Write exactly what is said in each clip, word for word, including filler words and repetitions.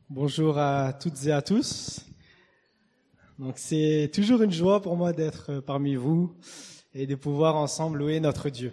Bonjour à toutes et à tous. Donc c'est toujours une joie pour moi d'être parmi vous et de pouvoir ensemble louer notre Dieu.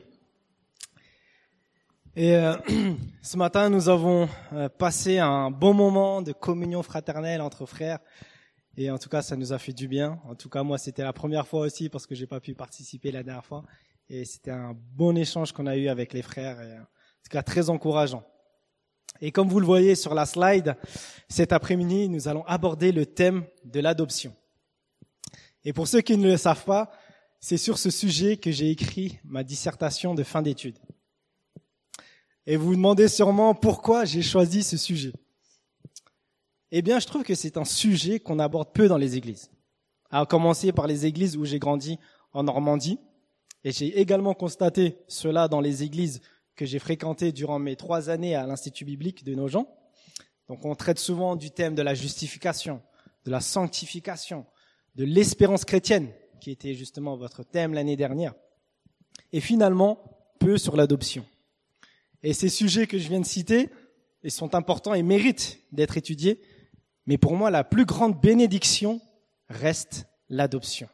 Et euh, ce matin, nous avons euh, passé un bon moment de communion fraternelle entre frères. Et en tout cas, ça nous a fait du bien. En tout cas, moi, c'était la première fois aussi parce que j'ai pas pu participer la dernière fois. Et c'était un bon échange qu'on a eu avec les frères. Et, en tout cas, très encourageant. Et comme vous le voyez sur la slide, cet après-midi, nous allons aborder le thème de l'adoption. Et pour ceux qui ne le savent pas, c'est sur ce sujet que j'ai écrit ma dissertation de fin d'études. Et vous vous demandez sûrement pourquoi j'ai choisi ce sujet. Eh bien, je trouve que c'est un sujet qu'on aborde peu dans les églises. À commencer par les églises où j'ai grandi en Normandie. Et j'ai également constaté cela dans les églises que j'ai fréquentées durant mes trois années à l'Institut biblique de Nogent. Donc, on traite souvent du thème de la justification, de la sanctification, de l'espérance chrétienne, qui était justement votre thème l'année dernière. Et finalement, peu sur l'adoption. Et ces sujets que je viens de citer, ils sont importants et méritent d'être étudiés. Mais pour moi, la plus grande bénédiction reste l'adoption.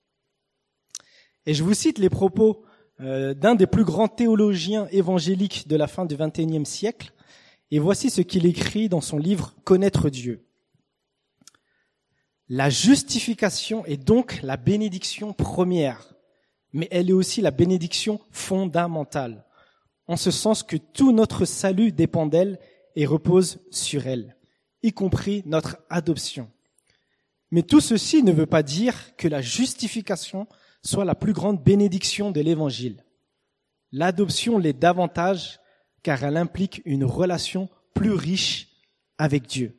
Et je vous cite les propos euh, d'un des plus grands théologiens évangéliques de la fin du vingt et unième siècle. Et voici ce qu'il écrit dans son livre « Connaître Dieu ». La justification est donc la bénédiction première, mais elle est aussi la bénédiction fondamentale, en ce sens que tout notre salut dépend d'elle et repose sur elle, y compris notre adoption. Mais tout ceci ne veut pas dire que la justification soit la plus grande bénédiction de l'Évangile. L'adoption l'est davantage car elle implique une relation plus riche avec Dieu.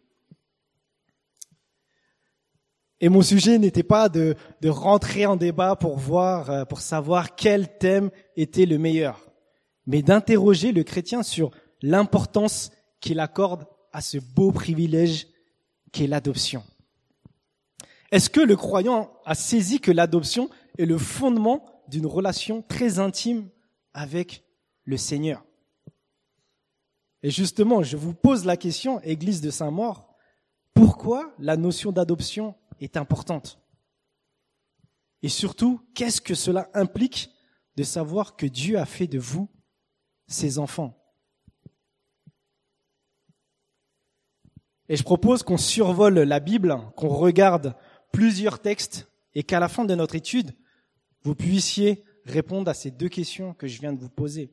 Et mon sujet n'était pas de, de rentrer en débat pour voir, pour savoir quel thème était le meilleur, mais d'interroger le chrétien sur l'importance qu'il accorde à ce beau privilège qu'est l'adoption. Est-ce que le croyant a saisi que l'adoption est le fondement d'une relation très intime avec le Seigneur? Et justement, je vous pose la question, Église de Saint-Maur, pourquoi la notion d'adoption est importante? Et surtout, qu'est-ce que cela implique de savoir que Dieu a fait de vous ses enfants? Et je propose qu'on survole la Bible, qu'on regarde plusieurs textes et qu'à la fin de notre étude, vous puissiez répondre à ces deux questions que je viens de vous poser.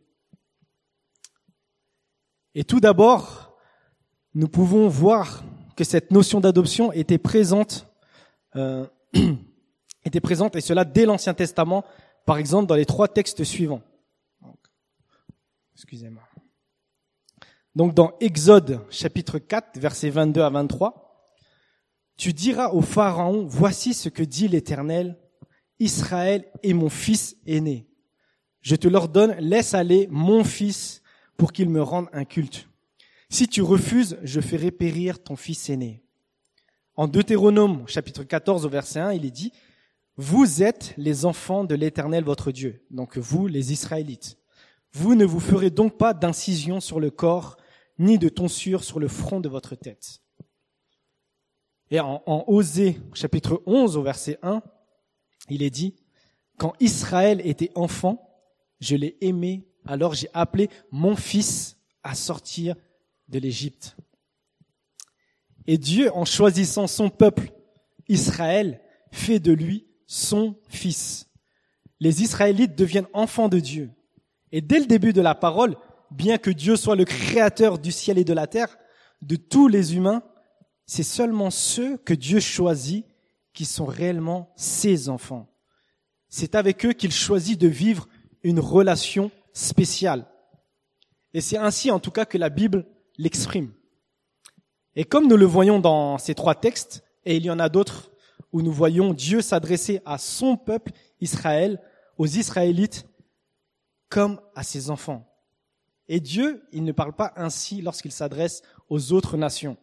Et tout d'abord, nous pouvons voir que cette notion d'adoption était présente, euh, était présente, et cela dès l'Ancien Testament, par exemple dans les trois textes suivants. Donc, excusez-moi. Donc dans Exode chapitre quatre, versets vingt-deux à vingt-trois, tu diras au Pharaon, voici ce que dit l'Éternel, Israël est mon fils aîné. Je te l'ordonne, laisse aller mon fils pour qu'il me rende un culte. Si tu refuses, je ferai périr ton fils aîné. En Deutéronome chapitre quatorze au verset un, il est dit, vous êtes les enfants de l'Éternel votre Dieu, donc vous les Israélites. Vous ne vous ferez donc pas d'incision sur le corps, ni de tonsure sur le front de votre tête. Et en, en Osée, chapitre onze, au verset un, il est dit, quand Israël était enfant, je l'ai aimé, alors j'ai appelé mon fils à sortir de l'Égypte. Et Dieu, en choisissant son peuple, Israël, fait de lui son fils. Les Israélites deviennent enfants de Dieu. Et dès le début de la parole, bien que Dieu soit le créateur du ciel et de la terre, de tous les humains, c'est seulement ceux que Dieu choisit qui sont réellement ses enfants. C'est avec eux qu'il choisit de vivre une relation spéciale. Et c'est ainsi en tout cas que la Bible l'exprime. Et comme nous le voyons dans ces trois textes, et il y en a d'autres où nous voyons Dieu s'adresser à son peuple Israël, aux Israélites, comme à ses enfants. Et Dieu, il ne parle pas ainsi lorsqu'il s'adresse aux autres nations.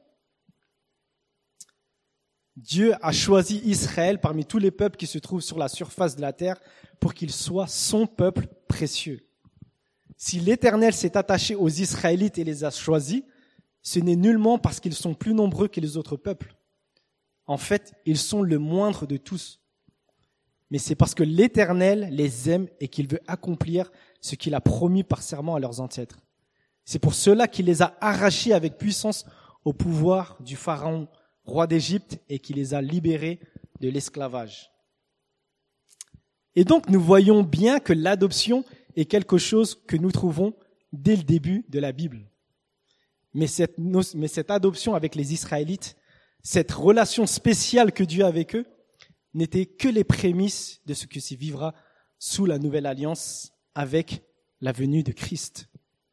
Dieu a choisi Israël parmi tous les peuples qui se trouvent sur la surface de la terre pour qu'il soit son peuple précieux. Si l'Éternel s'est attaché aux Israélites et les a choisis, ce n'est nullement parce qu'ils sont plus nombreux que les autres peuples. En fait, ils sont le moindre de tous. Mais c'est parce que l'Éternel les aime et qu'il veut accomplir ce qu'il a promis par serment à leurs ancêtres. C'est pour cela qu'il les a arrachés avec puissance au pouvoir du Pharaon, roi d'Égypte, et qu'il les a libérés de l'esclavage. Et donc, nous voyons bien que l'adoption est quelque chose que nous trouvons dès le début de la Bible. Mais cette, mais cette adoption avec les Israélites, cette relation spéciale que Dieu a avec eux, n'était que les prémices de ce qui se vivra sous la nouvelle alliance avec la venue de Christ.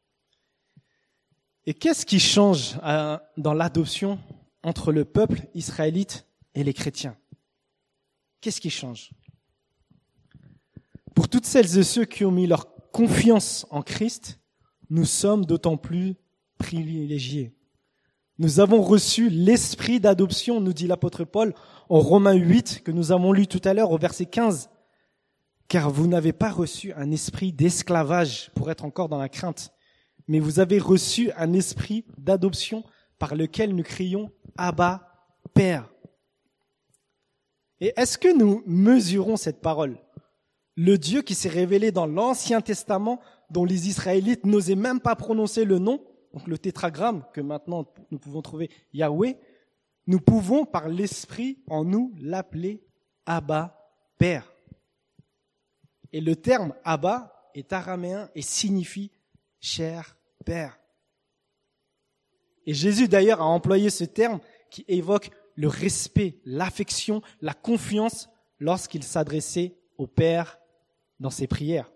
Et qu'est-ce qui change euh, dans l'adoption entre le peuple israélite et les chrétiens? Qu'est-ce qui change? Pour toutes celles et ceux qui ont mis leur confiance en Christ, nous sommes d'autant plus privilégiés. Nous avons reçu l'esprit d'adoption, nous dit l'apôtre Paul, en Romains huit, que nous avons lu tout à l'heure au verset quinze. Car vous n'avez pas reçu un esprit d'esclavage pour être encore dans la crainte, mais vous avez reçu un esprit d'adoption par lequel nous crions « Abba, Père ». Et est-ce que nous mesurons cette parole? Le Dieu qui s'est révélé dans l'Ancien Testament, dont les Israélites n'osaient même pas prononcer le nom, donc le tétragramme que maintenant nous pouvons trouver Yahweh, nous pouvons par l'Esprit en nous l'appeler Abba, Père. Et le terme Abba est araméen et signifie cher Père. Et Jésus d'ailleurs a employé ce terme qui évoque le respect, l'affection, la confiance lorsqu'il s'adressait au Père dans ses prières.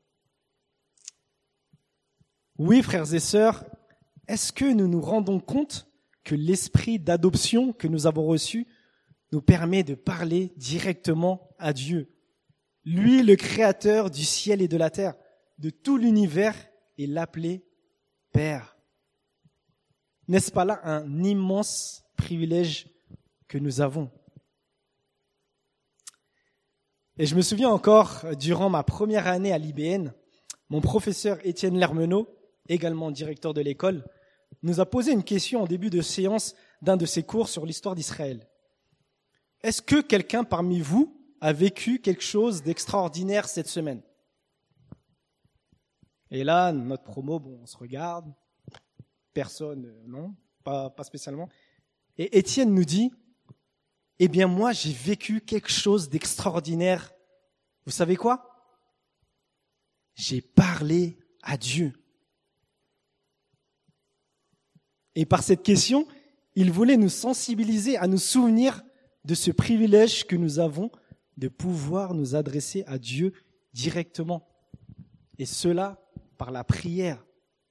Oui, frères et sœurs, est-ce que nous nous rendons compte que l'esprit d'adoption que nous avons reçu nous permet de parler directement à Dieu, lui, le créateur du ciel et de la terre, de tout l'univers, et l'appeler Père? N'est-ce pas là un immense privilège que nous avons? Et je me souviens encore, durant ma première année à l'I B N, mon professeur Étienne Lermenot, également directeur de l'école, nous a posé une question en début de séance d'un de ses cours sur l'histoire d'Israël. Est-ce que quelqu'un parmi vous a vécu quelque chose d'extraordinaire cette semaine? Et là, notre promo, bon, on se regarde, personne, non, pas, pas spécialement. Et Étienne nous dit, eh bien moi, j'ai vécu quelque chose d'extraordinaire. Vous savez quoi? J'ai parlé à Dieu. Et par cette question, il voulait nous sensibiliser à nous souvenir de ce privilège que nous avons de pouvoir nous adresser à Dieu directement. Et cela par la prière.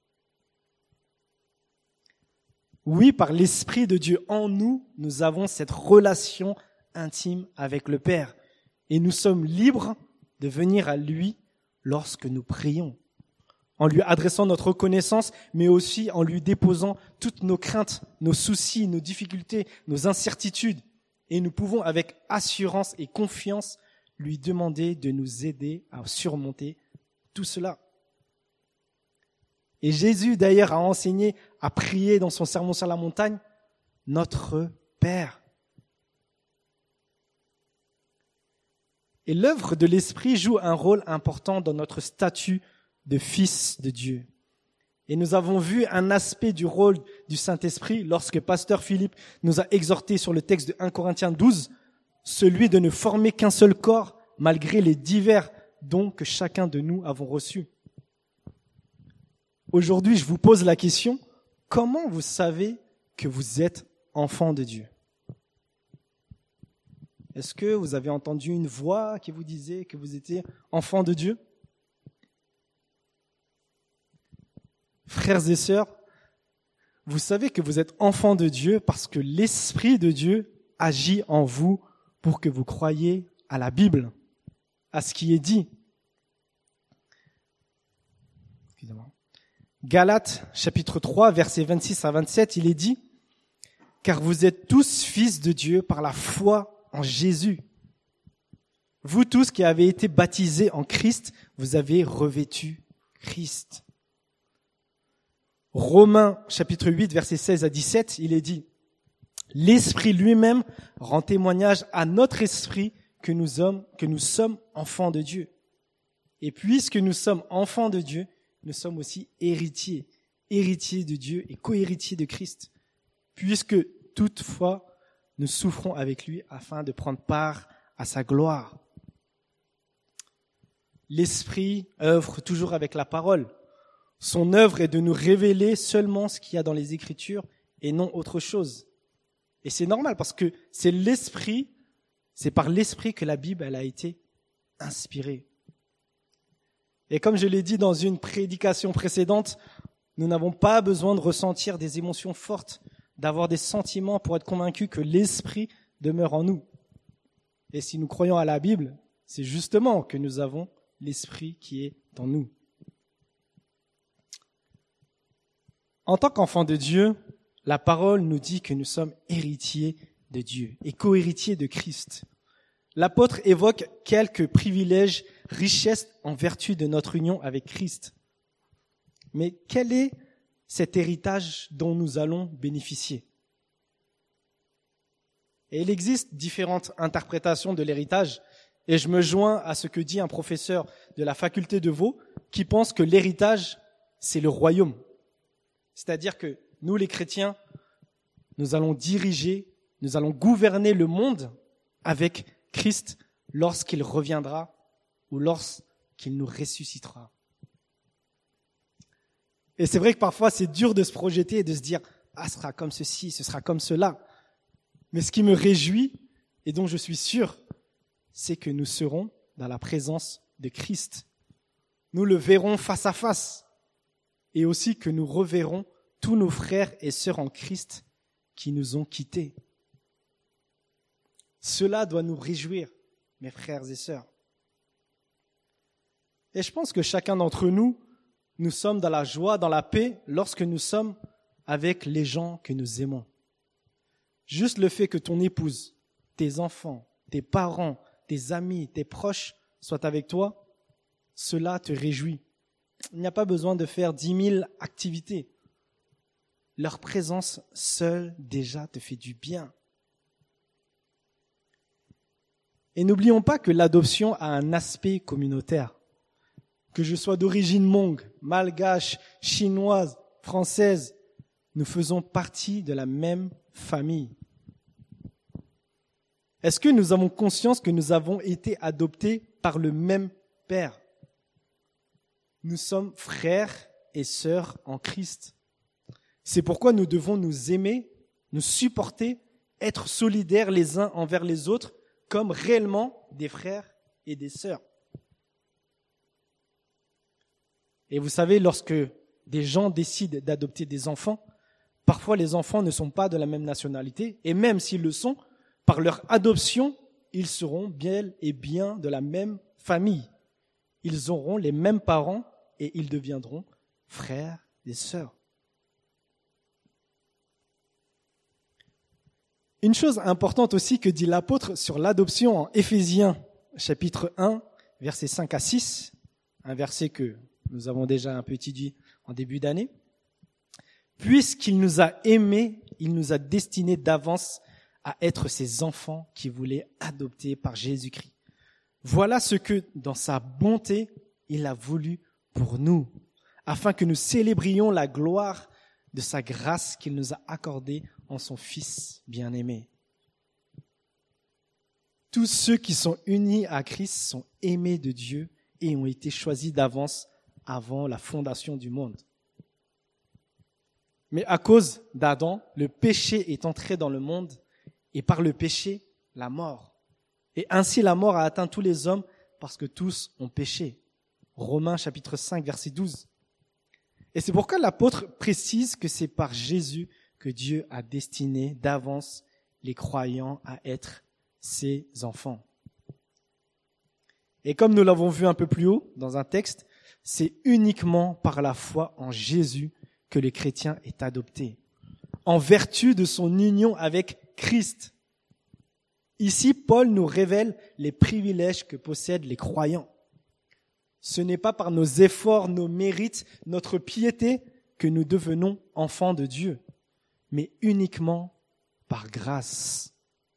Oui, par l'Esprit de Dieu en nous, nous avons cette relation intime avec le Père. Et nous sommes libres de venir à lui lorsque nous prions, en lui adressant notre reconnaissance, mais aussi en lui déposant toutes nos craintes, nos soucis, nos difficultés, nos incertitudes. Et nous pouvons avec assurance et confiance lui demander de nous aider à surmonter tout cela. Et Jésus d'ailleurs a enseigné à prier dans son sermon sur la montagne, notre Père. Et l'œuvre de l'Esprit joue un rôle important dans notre statut de fils de Dieu. Et nous avons vu un aspect du rôle du Saint-Esprit lorsque Pasteur Philippe nous a exhorté sur le texte de premier Corinthiens douze, celui de ne former qu'un seul corps malgré les divers dons que chacun de nous avons reçus. Aujourd'hui, je vous pose la question, comment vous savez que vous êtes enfant de Dieu? Est-ce que vous avez entendu une voix qui vous disait que vous étiez enfant de Dieu? Frères et sœurs, vous savez que vous êtes enfants de Dieu parce que l'Esprit de Dieu agit en vous pour que vous croyiez à la Bible, à ce qui est dit. Excusez-moi. Galates, chapitre trois, versets vingt-six à vingt-sept, il est dit « Car vous êtes tous fils de Dieu par la foi en Jésus. Vous tous qui avez été baptisés en Christ, vous avez revêtu Christ. » Romains chapitre huit, versets seize à dix-sept, il est dit « L'Esprit lui-même rend témoignage à notre esprit que nous sommes, que nous sommes enfants de Dieu. Et puisque nous sommes enfants de Dieu, nous sommes aussi héritiers, héritiers de Dieu et co-héritiers de Christ, puisque toutefois nous souffrons avec lui afin de prendre part à sa gloire. » L'Esprit œuvre toujours avec la parole. Son œuvre est de nous révéler seulement ce qu'il y a dans les Écritures et non autre chose. Et c'est normal parce que c'est l'Esprit, c'est par l'Esprit que la Bible elle a été inspirée. Et comme je l'ai dit dans une prédication précédente, nous n'avons pas besoin de ressentir des émotions fortes, d'avoir des sentiments pour être convaincus que l'Esprit demeure en nous. Et si nous croyons à la Bible, c'est justement que nous avons l'Esprit qui est en nous. En tant qu'enfants de Dieu, la parole nous dit que nous sommes héritiers de Dieu et co-héritiers de Christ. L'apôtre évoque quelques privilèges, richesses en vertu de notre union avec Christ. Mais quel est cet héritage dont nous allons bénéficier? Et il existe différentes interprétations de l'héritage, et je me joins à ce que dit un professeur de la faculté de Vaud qui pense que l'héritage, c'est le royaume. C'est-à-dire que nous, les chrétiens, nous allons diriger, nous allons gouverner le monde avec Christ lorsqu'il reviendra ou lorsqu'il nous ressuscitera. Et c'est vrai que parfois, c'est dur de se projeter et de se dire « Ah, ce sera comme ceci, ce sera comme cela ». Mais ce qui me réjouit et dont je suis sûr, c'est que nous serons dans la présence de Christ. Nous le verrons face à face et aussi que nous reverrons tous nos frères et sœurs en Christ qui nous ont quittés. Cela doit nous réjouir, mes frères et sœurs. Et je pense que chacun d'entre nous, nous sommes dans la joie, dans la paix, lorsque nous sommes avec les gens que nous aimons. Juste le fait que ton épouse, tes enfants, tes parents, tes amis, tes proches soient avec toi, cela te réjouit. Il n'y a pas besoin de faire dix mille activités. Leur présence seule déjà te fait du bien. Et n'oublions pas que l'adoption a un aspect communautaire. Que je sois d'origine mong, malgache, chinoise, française, nous faisons partie de la même famille. Est-ce que nous avons conscience que nous avons été adoptés par le même Père? Nous sommes frères et sœurs en Christ. C'est pourquoi nous devons nous aimer, nous supporter, être solidaires les uns envers les autres, comme réellement des frères et des sœurs. Et vous savez, lorsque des gens décident d'adopter des enfants, parfois les enfants ne sont pas de la même nationalité, et même s'ils le sont, par leur adoption, ils seront bien et bien de la même famille. Ils auront les mêmes parents et ils deviendront frères et sœurs. Une chose importante aussi que dit l'apôtre sur l'adoption en Éphésiens chapitre un, versets cinq à six, un verset que nous avons déjà un peu étudié en début d'année. Puisqu'il nous a aimés, il nous a destinés d'avance à être ses enfants qui voulaient adopter par Jésus-Christ. Voilà ce que, dans sa bonté, il a voulu pour nous, afin que nous célébrions la gloire de sa grâce qu'il nous a accordée en son Fils bien-aimé. Tous ceux qui sont unis à Christ sont aimés de Dieu et ont été choisis d'avance avant la fondation du monde. Mais à cause d'Adam, le péché est entré dans le monde et par le péché, la mort. Et ainsi la mort a atteint tous les hommes parce que tous ont péché. Romains chapitre cinq, verset douze. Et c'est pourquoi l'apôtre précise que c'est par Jésus que Dieu a destiné d'avance les croyants à être ses enfants. Et comme nous l'avons vu un peu plus haut dans un texte, c'est uniquement par la foi en Jésus que le chrétien est adopté, en vertu de son union avec Christ. Ici, Paul nous révèle les privilèges que possèdent les croyants. Ce n'est pas par nos efforts, nos mérites, notre piété que nous devenons enfants de Dieu, mais uniquement par grâce.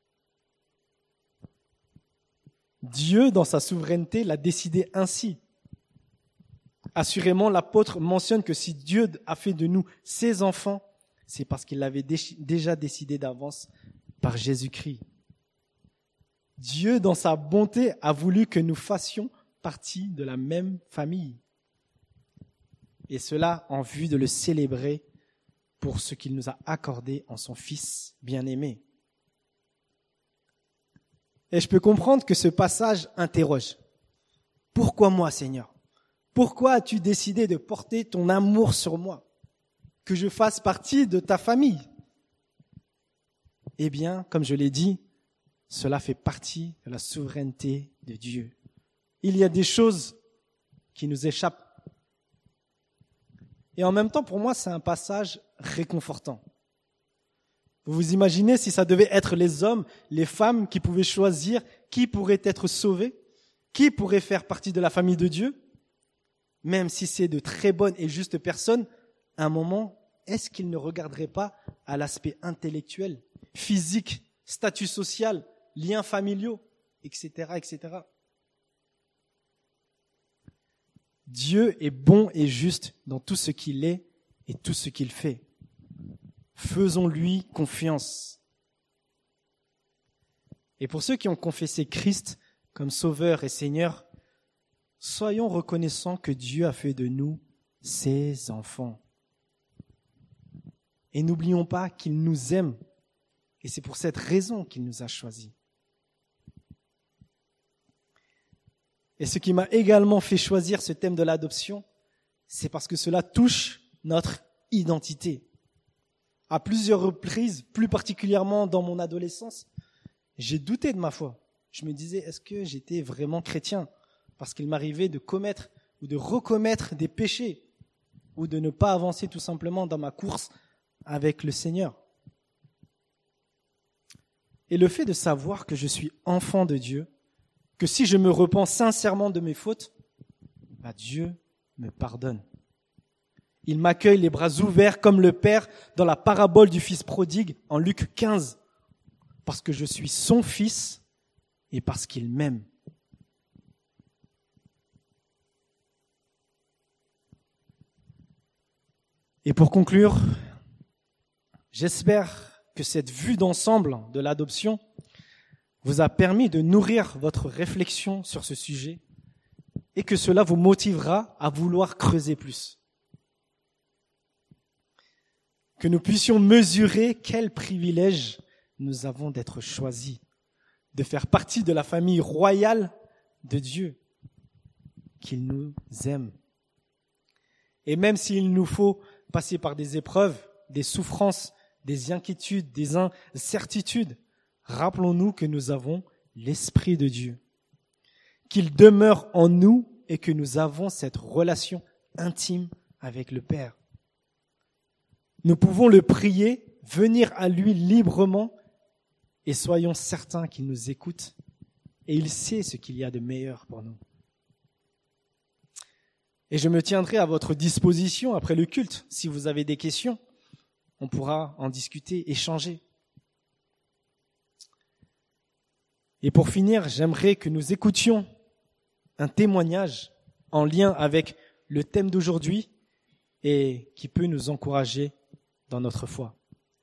Dieu, dans sa souveraineté, l'a décidé ainsi. Assurément, l'apôtre mentionne que si Dieu a fait de nous ses enfants, c'est parce qu'il l'avait déjà décidé d'avance par Jésus-Christ. Dieu, dans sa bonté, a voulu que nous fassions partie de la même famille. Et cela en vue de le célébrer pour ce qu'il nous a accordé en son Fils bien-aimé. Et je peux comprendre que ce passage interroge. Pourquoi moi, Seigneur ? Pourquoi as-tu décidé de porter ton amour sur moi ? Que je fasse partie de ta famille ? Eh bien, comme je l'ai dit, cela fait partie de la souveraineté de Dieu. Il y a des choses qui nous échappent. Et en même temps, pour moi, c'est un passage réconfortant. Vous vous imaginez si ça devait être les hommes, les femmes qui pouvaient choisir qui pourrait être sauvé, qui pourrait faire partie de la famille de Dieu, même si c'est de très bonnes et justes personnes, à un moment, est-ce qu'ils ne regarderaient pas à l'aspect intellectuel, physique, statut social, liens familiaux, et cetera, et cetera. Dieu est bon et juste dans tout ce qu'il est et tout ce qu'il fait. Faisons-lui confiance. Et pour ceux qui ont confessé Christ comme Sauveur et Seigneur, soyons reconnaissants que Dieu a fait de nous ses enfants. Et n'oublions pas qu'il nous aime. Et c'est pour cette raison qu'il nous a choisis. Et ce qui m'a également fait choisir ce thème de l'adoption, c'est parce que cela touche notre identité. À plusieurs reprises, plus particulièrement dans mon adolescence, j'ai douté de ma foi. Je me disais, est-ce que j'étais vraiment chrétien ? Parce qu'il m'arrivait de commettre ou de recommettre des péchés ou de ne pas avancer tout simplement dans ma course avec le Seigneur. Et le fait de savoir que je suis enfant de Dieu, que si je me repens sincèrement de mes fautes, bah Dieu me pardonne. Il m'accueille les bras ouverts comme le Père dans la parabole du Fils prodigue en Luc quinze, parce que je suis son fils et parce qu'il m'aime. Et pour conclure, j'espère que cette vue d'ensemble de l'adoption vous a permis de nourrir votre réflexion sur ce sujet et que cela vous motivera à vouloir creuser plus. Que nous puissions mesurer quel privilège nous avons d'être choisis, de faire partie de la famille royale de Dieu, qu'il nous aime. Et même s'il nous faut passer par des épreuves, des souffrances, des inquiétudes, des incertitudes, rappelons-nous que nous avons l'Esprit de Dieu, qu'il demeure en nous et que nous avons cette relation intime avec le Père. Nous pouvons le prier, venir à lui librement et soyons certains qu'il nous écoute et il sait ce qu'il y a de meilleur pour nous. Et je me tiendrai à votre disposition après le culte. Si vous avez des questions, on pourra en discuter, échanger. Et pour finir, j'aimerais que nous écoutions un témoignage en lien avec le thème d'aujourd'hui et qui peut nous encourager dans notre foi.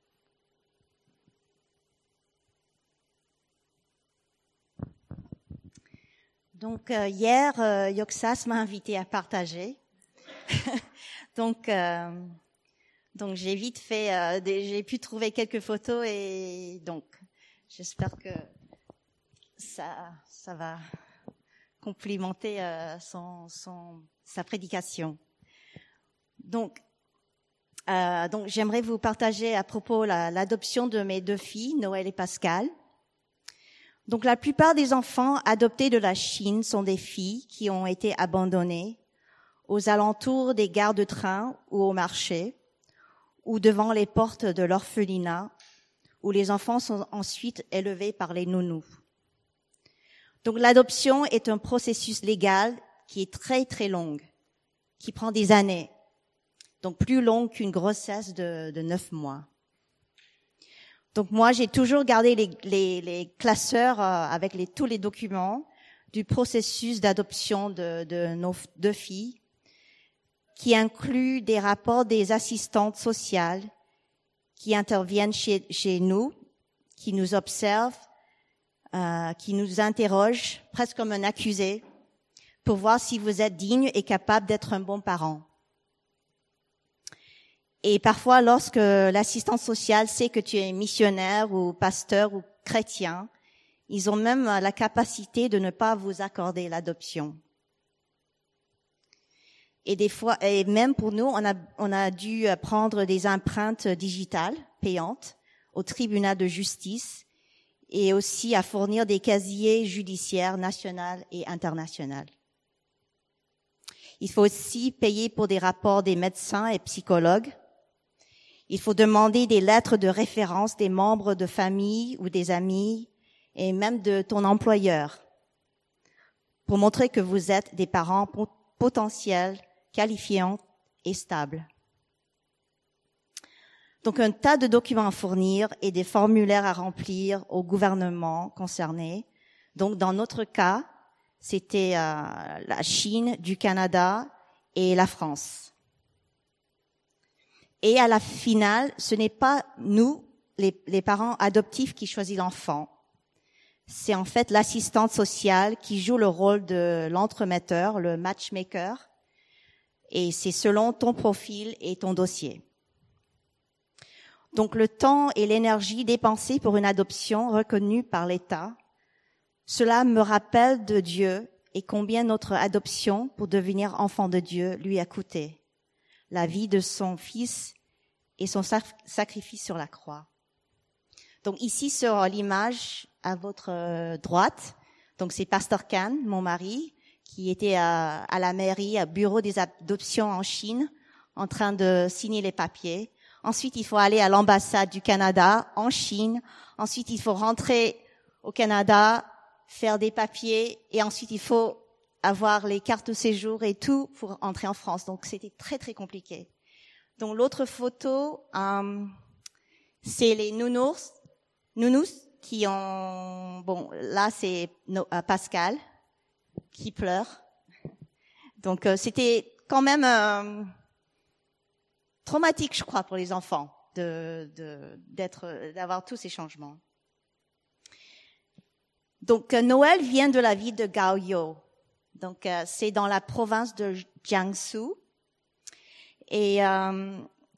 Donc euh, hier, euh, Yoxas m'a invité à partager. donc, euh, donc j'ai vite fait, euh, des, j'ai pu trouver quelques photos et donc j'espère que ça, ça va complimenter euh, son, son, sa prédication. Donc, euh, donc j'aimerais vous partager à propos la, l'adoption de mes deux filles, Noël et Pascal. Donc la plupart des enfants adoptés de la Chine sont des filles qui ont été abandonnées aux alentours des gares de train ou au marché ou devant les portes de l'orphelinat où les enfants sont ensuite élevés par les nounous. Donc l'adoption est un processus légal qui est très très long, qui prend des années. donc plus longue qu'une grossesse de, de neuf mois. Donc moi, j'ai toujours gardé les, les, les classeurs euh, avec les, tous les documents du processus d'adoption de, de nos deux filles, qui inclut des rapports des assistantes sociales qui interviennent chez, chez nous, qui nous observent, euh, qui nous interrogent, presque comme un accusé, pour voir si vous êtes digne et capable d'être un bon parent. Et parfois, lorsque l'assistante sociale sait que tu es missionnaire ou pasteur ou chrétien, ils ont même la capacité de ne pas vous accorder l'adoption. Et des fois, et même pour nous, on a, on a dû prendre des empreintes digitales payantes au tribunal de justice et aussi à fournir des casiers judiciaires nationaux et internationaux. Il faut aussi payer pour des rapports des médecins et psychologues. Il faut demander des lettres de référence des membres de famille ou des amis et même de ton employeur pour montrer que vous êtes des parents potentiels, qualifiants et stables. Donc un tas de documents à fournir et des formulaires à remplir au gouvernement concerné. Donc dans notre cas, c'était euh, la Chine, du Canada et la France. Et à la finale, ce n'est pas nous, les, les parents adoptifs, qui choisissent l'enfant. C'est en fait l'assistante sociale qui joue le rôle de l'entremetteur, le matchmaker, et c'est selon ton profil et ton dossier. Donc le temps et l'énergie dépensés pour une adoption reconnue par l'État, cela me rappelle de Dieu et combien notre adoption pour devenir enfant de Dieu lui a coûté la vie de son fils et son sacrifice sur la croix. Donc ici sur l'image à votre droite, donc c'est Pasteur Khan, mon mari, qui était à, à la mairie, au bureau des adoptions en Chine, en train de signer les papiers. Ensuite, il faut aller à l'ambassade du Canada en Chine. Ensuite, il faut rentrer au Canada, faire des papiers, et ensuite il faut avoir les cartes de séjour et tout pour entrer en France. Donc c'était très très compliqué. Donc l'autre photo, euh, c'est les nounous, nounous qui ont, bon là c'est no, euh, Pascal qui pleure. Donc euh, c'était quand même euh, traumatique, je crois, pour les enfants de, de d'être, d'avoir tous ces changements. Donc euh, Noël vient de la ville de Gaoyou. Donc euh, c'est dans la province de Jiangsu. Et euh,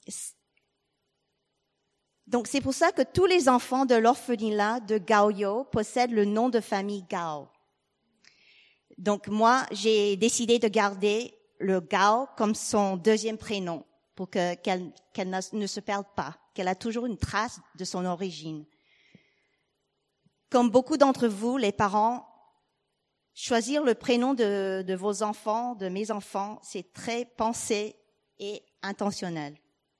donc c'est pour ça que tous les enfants de l'orphelinat de Gaoyou possèdent le nom de famille Gao. Donc moi, j'ai décidé de garder le Gao comme son deuxième prénom pour que qu'elle, qu'elle ne se perde pas, qu'elle a toujours une trace de son origine. Comme beaucoup d'entre vous, les parents, choisir le prénom de, de vos enfants, de mes enfants, c'est très pensé et intentionnel.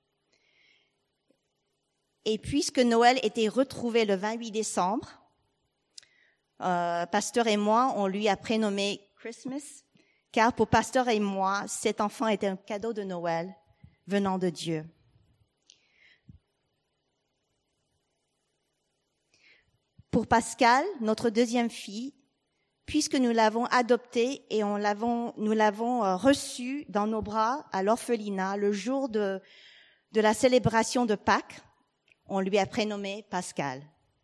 Et puisque Noël était retrouvé le vingt-huit décembre, euh, Pasteur et moi, on lui a prénommé Christmas, car pour Pasteur et moi, cet enfant était un cadeau de Noël venant de Dieu. Pour Pascal, notre deuxième fille, puisque nous l'avons adoptée et on l'avons, nous l'avons reçue dans nos bras à l'orphelinat le jour de, de la célébration de Pâques, on lui a prénommé Pascal.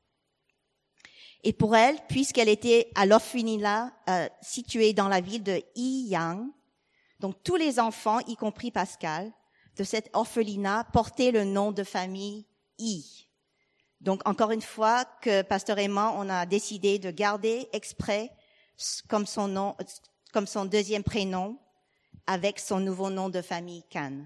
Et pour elle, puisqu'elle était à l'orphelinat euh, situé dans la ville de Yiyang, donc tous les enfants, y compris Pascal, de cet orphelinat portaient le nom de famille Yi. Donc encore une fois, que Pasteur et moi, on a décidé de garder exprès comme son nom, comme son deuxième prénom, avec son nouveau nom de famille Khan.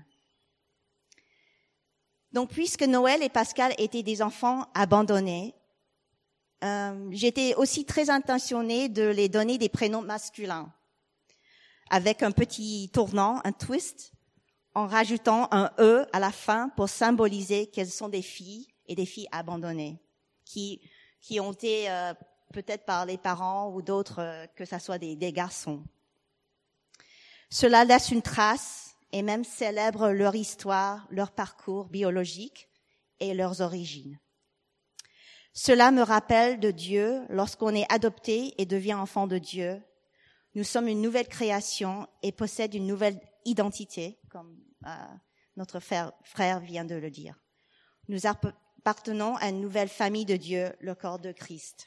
Donc, puisque Noël et Pascal étaient des enfants abandonnés, euh, j'étais aussi très intentionnée de les donner des prénoms masculins, avec un petit tournant, un twist, en rajoutant un E à la fin pour symboliser qu'elles sont des filles et des filles abandonnées, qui qui ont été euh, peut-être par les parents ou d'autres, euh, que ça soit des, des garçons. Cela laisse une trace et même célèbrent leur histoire, leur parcours biologique et leurs origines. Cela me rappelle de Dieu lorsqu'on est adopté et devient enfant de Dieu. Nous sommes une nouvelle création et possèdent une nouvelle identité, comme euh, notre frère, frère vient de le dire. Nous appartenons à une nouvelle famille de Dieu, le corps de Christ.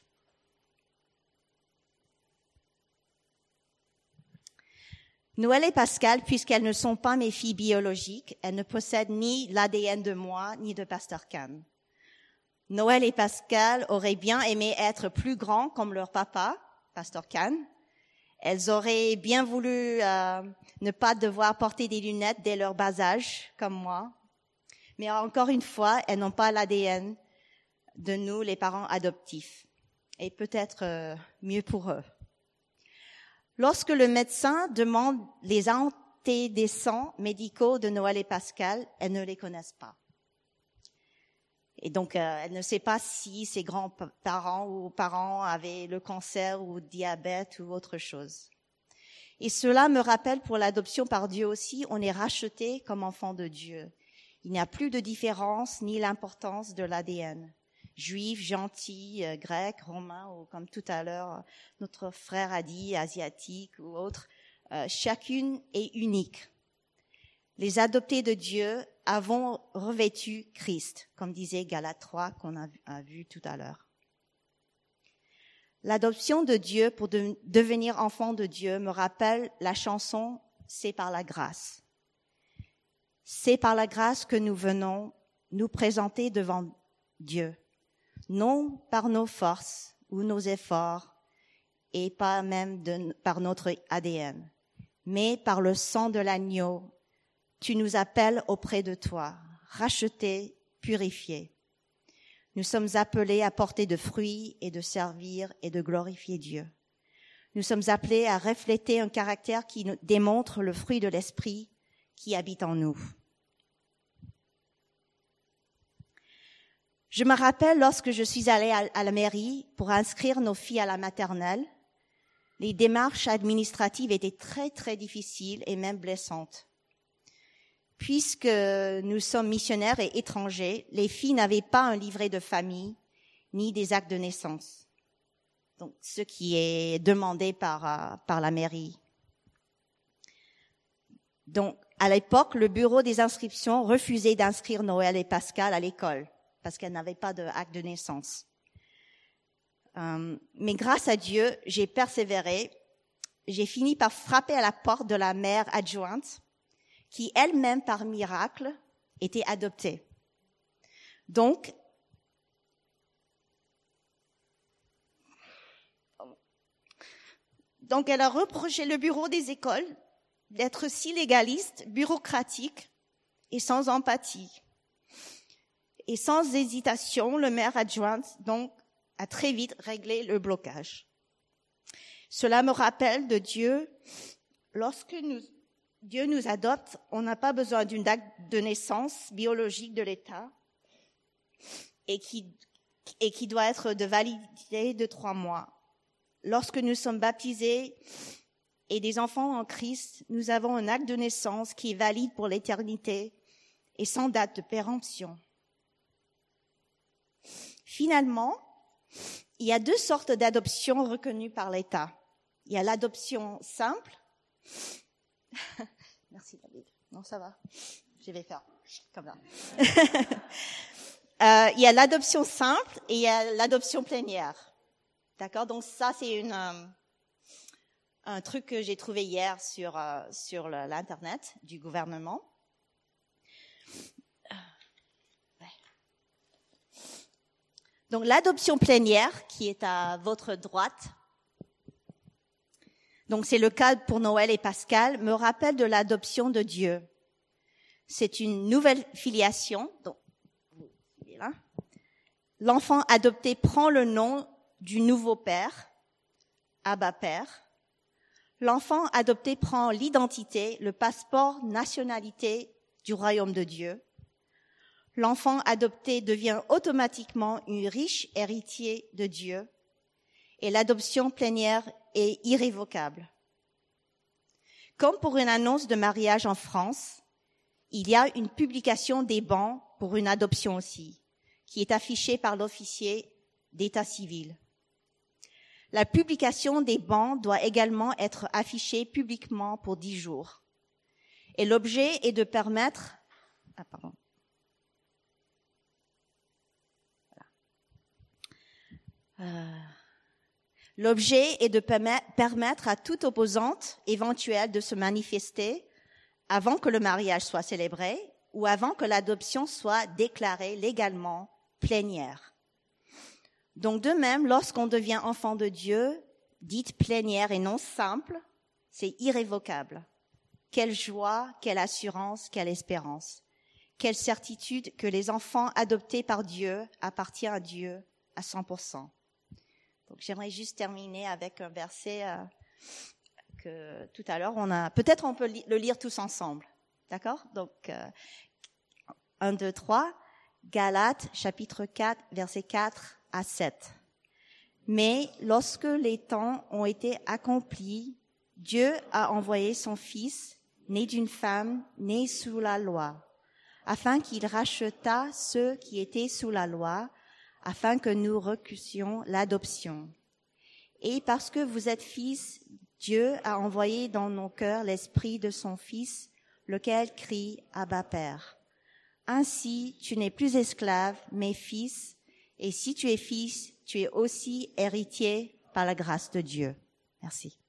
Noël et Pascal, puisqu'elles ne sont pas mes filles biologiques, elles ne possèdent ni l'A D N de moi, ni de Pasteur Khan. Noël et Pascal auraient bien aimé être plus grands comme leur papa, Pasteur Khan. Elles auraient bien voulu euh, ne pas devoir porter des lunettes dès leur bas âge, comme moi. Mais encore une fois, elles n'ont pas l'A D N de nous, les parents adoptifs. Et peut-être euh, mieux pour eux. Lorsque le médecin demande les antécédents médicaux de Noël et Pascal, elles ne les connaissent pas. Et donc, euh, elle ne sait pas si ses grands-parents ou parents avaient le cancer ou le diabète ou autre chose. Et cela me rappelle pour l'adoption par Dieu aussi, on est racheté comme enfant de Dieu. Il n'y a plus de différence ni l'importance de l'A D N. Juif, gentil, euh, grec, romain, ou comme tout à l'heure, notre frère a dit, asiatique ou autre, euh, chacune est unique. Les adoptés de Dieu avons revêtu Christ, comme disait Galates trois qu'on a, a vu tout à l'heure. L'adoption de Dieu pour de, devenir enfant de Dieu me rappelle la chanson « C'est par la grâce ». C'est par la grâce que nous venons nous présenter devant Dieu, non par nos forces ou nos efforts et pas même de, par notre A D N, mais par le sang de l'agneau. Tu nous appelles auprès de toi, rachetés, purifiés. Nous sommes appelés à porter de fruits et de servir et de glorifier Dieu. Nous sommes appelés à refléter un caractère qui nous démontre le fruit de l'esprit qui habite en nous. Je me rappelle lorsque je suis allée à la mairie pour inscrire nos filles à la maternelle, les démarches administratives étaient très très difficiles et même blessantes. Puisque nous sommes missionnaires et étrangers, les filles n'avaient pas un livret de famille ni des actes de naissance. Donc, ce qui est demandé par, par la mairie. Donc, à l'époque, le bureau des inscriptions refusait d'inscrire Noël et Pascal à l'école parce qu'elles n'avaient pas d'acte de naissance. Euh, mais grâce à Dieu, j'ai persévéré. J'ai fini par frapper à la porte de la mère adjointe qui elle-même, par miracle, était adoptée. Donc, donc elle a reproché le bureau des écoles d'être si légaliste, bureaucratique et sans empathie. Et sans hésitation, le maire adjointe, donc, a très vite réglé le blocage. Cela me rappelle de Dieu, lorsque nous Dieu nous adopte, on n'a pas besoin d'une acte de naissance biologique de l'État et qui, et qui doit être de validité de trois mois. Lorsque nous sommes baptisés et des enfants en Christ, nous avons un acte de naissance qui est valide pour l'éternité et sans date de péremption. Finalement, il y a deux sortes d'adoption reconnues par l'État. Il y a l'adoption simple. Merci David. Non, ça va. Je vais faire comme ça. euh, il y a l'adoption simple et il y a l'adoption plénière. D'accord? Donc ça, c'est une, euh, un truc que j'ai trouvé hier sur, euh, sur le, l'Internet du gouvernement. Donc l'adoption plénière, qui est à votre droite, donc c'est le cas pour Noël et Pascal, me rappelle de l'adoption de Dieu. C'est une nouvelle filiation. Donc, là. L'enfant adopté prend le nom du nouveau père, Abba Père. L'enfant adopté prend l'identité, le passeport, nationalité du royaume de Dieu. L'enfant adopté devient automatiquement un riche héritier de Dieu. Et l'adoption plénière est irrévocable. Comme pour une annonce de mariage en France, il y a une publication des bans pour une adoption aussi, qui est affichée par l'officier d'état civil. La publication des bans doit également être affichée publiquement pour dix jours. Et l'objet est de permettre... Ah, pardon. Voilà. Euh... L'objet est de permettre à toute opposante éventuelle de se manifester avant que le mariage soit célébré ou avant que l'adoption soit déclarée légalement plénière. Donc de même, lorsqu'on devient enfant de Dieu, dite plénière et non simple, c'est irrévocable. Quelle joie, quelle assurance, quelle espérance, quelle certitude que les enfants adoptés par Dieu appartiennent à Dieu à cent pour cent. Donc j'aimerais juste terminer avec un verset euh, que tout à l'heure on a. Peut-être on peut li- le lire tous ensemble, d'accord ? Donc euh, un, deux, trois, Galates chapitre quatre, versets quatre à sept. Mais lorsque les temps ont été accomplis, Dieu a envoyé son Fils, né d'une femme, né sous la loi, afin qu'il rachetât ceux qui étaient sous la loi, afin que nous reçussions l'adoption. Et parce que vous êtes fils, Dieu a envoyé dans nos cœurs l'esprit de son Fils, lequel crie « Abba, Père ». Ainsi, tu n'es plus esclave, mais fils, et si tu es fils, tu es aussi héritier par la grâce de Dieu. Merci.